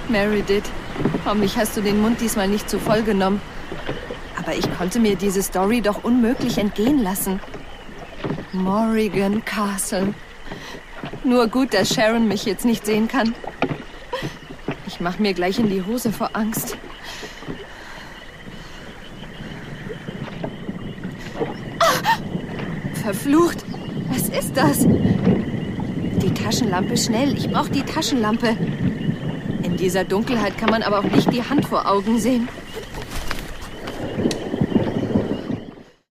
Meredith, hoffentlich hast du den Mund diesmal nicht zu voll genommen. Aber ich konnte mir diese Story doch unmöglich entgehen lassen. Morrigan Castle. Nur gut, dass Sharon mich jetzt nicht sehen kann. Ich mach mir gleich in die Hose vor Angst. Verflucht! Was ist das? Die Taschenlampe, schnell! Ich brauche die Taschenlampe. In dieser Dunkelheit kann man aber auch nicht die Hand vor Augen sehen.